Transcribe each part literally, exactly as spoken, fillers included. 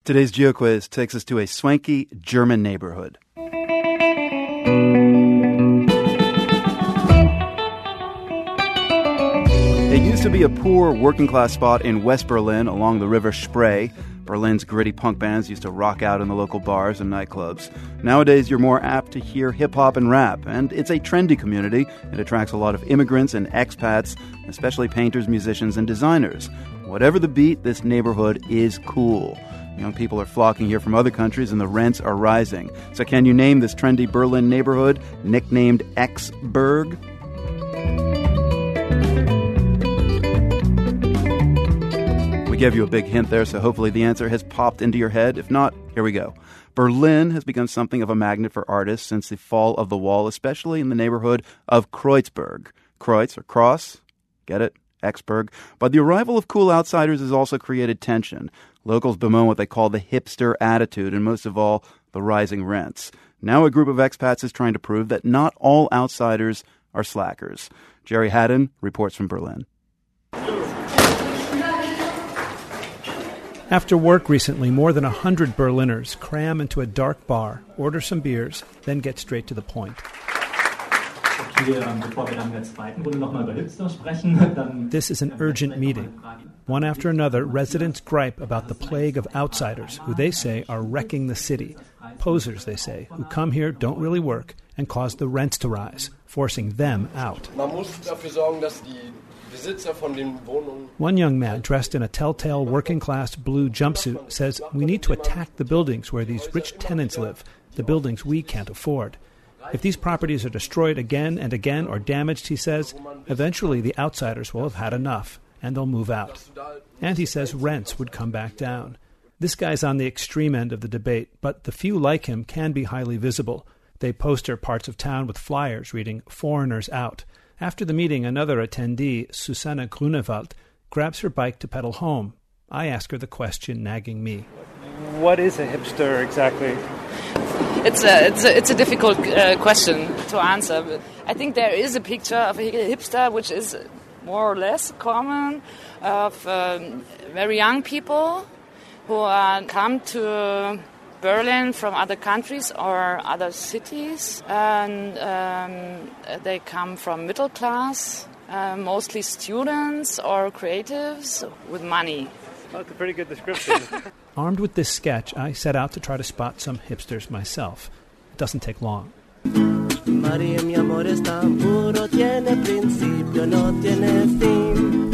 Today's GeoQuiz takes us to a swanky German neighborhood. It used to be a poor working-class spot in West Berlin along the river Spree. Berlin's gritty punk bands used to rock out in the local bars and nightclubs. Nowadays, you're more apt to hear hip-hop and rap, and it's a trendy community. It attracts a lot of immigrants and expats, especially painters, musicians, and designers. Whatever the beat, this neighborhood is cool. Young people are flocking here from other countries, and the rents are rising. So can you name this trendy Berlin neighborhood, nicknamed X-Burg? Gave you a big hint there, so hopefully the answer has popped into your head. If not, here we go. Berlin has become something of a magnet for artists since the fall of the wall, especially in the neighborhood of Kreuzberg. Kreuz, or cross, get it? X-Burg. But the arrival of cool outsiders has also created tension. Locals bemoan what they call the hipster attitude, and most of all, the rising rents. Now a group of expats is trying to prove that not all outsiders are slackers. Jerry Haddon reports from Berlin. After work recently, more than one hundred Berliners cram into a dark bar, order some beers, then get straight to the point. This is an urgent meeting. One after another, residents gripe about the plague of outsiders, who they say are wrecking the city. Posers, they say, who come here, don't really work, and cause the rents to rise, forcing them out. One young man dressed in a telltale working-class blue jumpsuit says we need to attack the buildings where these rich tenants live, the buildings we can't afford. If these properties are destroyed again and again or damaged, he says, eventually the outsiders will have had enough and they'll move out. And he says rents would come back down. This guy's on the extreme end of the debate, but the few like him can be highly visible. They poster parts of town with flyers reading "Foreigners Out." After the meeting, another attendee, Susanna Grunewald, grabs her bike to pedal home. I ask her the question nagging me. What is a hipster exactly? It's a, it's a, it's a difficult uh, question to answer. But I think there is a picture of a hipster which is more or less common, of um, very young people who uh, come to Berlin from other countries or other cities, and um, they come from middle class, uh, mostly students or creatives with money. That's a pretty good description. Armed with this sketch, I set out to try to spot some hipsters myself. It doesn't take long. Maria, mi amor es tan puro, tiene principio, no tiene fin.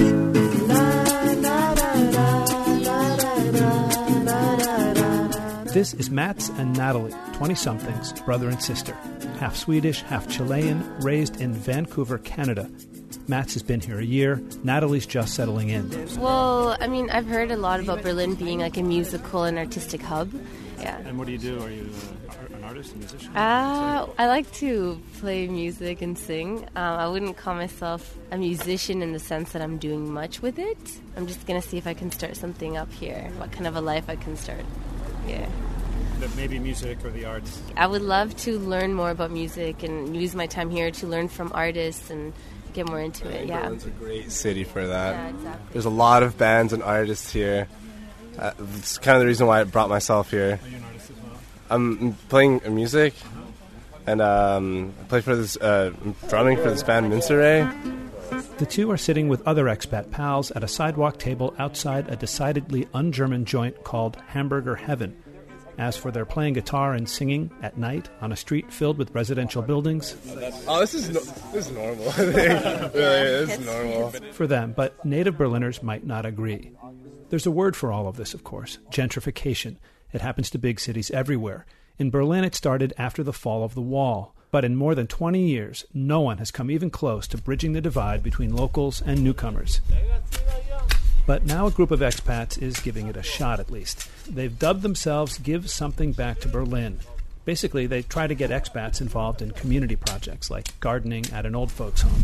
This is Mats and Natalie, twenty-somethings, brother and sister. Half Swedish, half Chilean, raised in Vancouver, Canada. Mats has been here a year. Natalie's just settling in. Well, I mean, I've heard a lot about Berlin being like a musical and artistic hub. Yeah. And what do you do? Are you uh, an artist, a musician? Uh, I like to play music and sing. Um, I wouldn't call myself a musician in the sense that I'm doing much with it. I'm just going to see if I can start something up here, what kind of a life I can start. Yeah. But maybe music or the arts? I would love to learn more about music and use my time here to learn from artists and get more into it. Yeah, Berlin's a great city for that. Yeah, exactly. There's a lot of bands and artists here. Uh, it's kind of the reason why I brought myself here. Are you an artist as well? I'm playing music, and um, I play for this, uh, drumming for this band Minceray. The two are sitting with other expat pals at a sidewalk table outside a decidedly un-German joint called Hamburger Heaven. As for their playing guitar and singing at night on a street filled with residential buildings... Oh, this is no, this is normal, I think. Really, this is normal. For them, but native Berliners might not agree. There's a word for all of this, of course, gentrification. It happens to big cities everywhere. In Berlin, it started after the fall of the wall. But in more than twenty years, no one has come even close to bridging the divide between locals and newcomers. But now a group of expats is giving it a shot, at least. They've dubbed themselves Give Something Back to Berlin. Basically, they try to get expats involved in community projects like gardening at an old folks' home.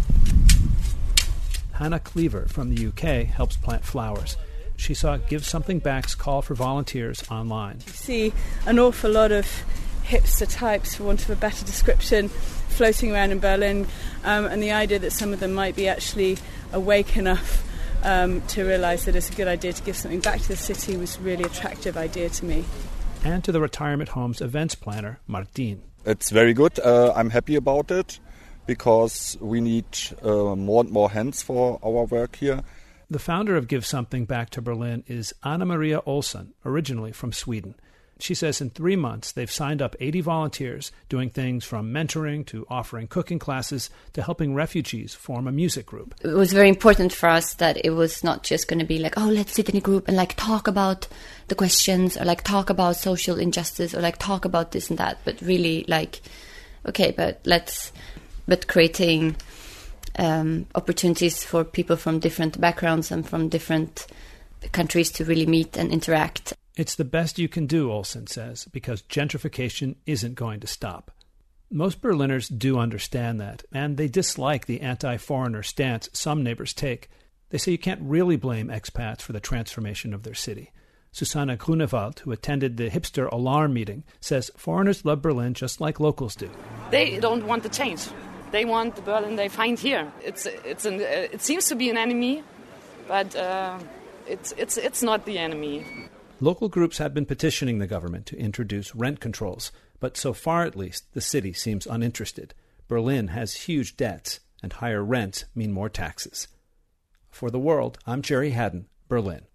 Hannah Cleaver from the U K helps plant flowers. She saw Give Something Back's call for volunteers online. You see an awful lot of hipster types, for want of a better description, floating around in Berlin, um, and the idea that some of them might be actually awake enough um, to realise that it's a good idea to give something back to the city was a really attractive idea to me. And to the retirement home's events planner, Martin. It's very good. Uh, I'm happy about it because we need uh, more and more hands for our work here. The founder of Give Something Back to Berlin is Anna Maria Olsson, originally from Sweden. She says in three months they've signed up eighty volunteers doing things from mentoring to offering cooking classes to helping refugees form a music group. It was very important for us that it was not just going to be like, oh, let's sit in a group and like talk about the questions or like talk about social injustice or like talk about this and that, but really like, okay, but let's, but creating um, opportunities for people from different backgrounds and from different countries to really meet and interact. It's the best you can do, Olsson says, because gentrification isn't going to stop. Most Berliners do understand that, and they dislike the anti-foreigner stance some neighbors take. They say you can't really blame expats for the transformation of their city. Susanna Grunewald, who attended the hipster alarm meeting, says foreigners love Berlin just like locals do. They don't want the change. They want the Berlin they find here. It's it's an, uh, it seems to be an enemy, but uh, it's it's it's not the enemy. Local groups have been petitioning the government to introduce rent controls, but so far at least, the city seems uninterested. Berlin has huge debts, and higher rents mean more taxes. For The World, I'm Jerry Haddon, Berlin.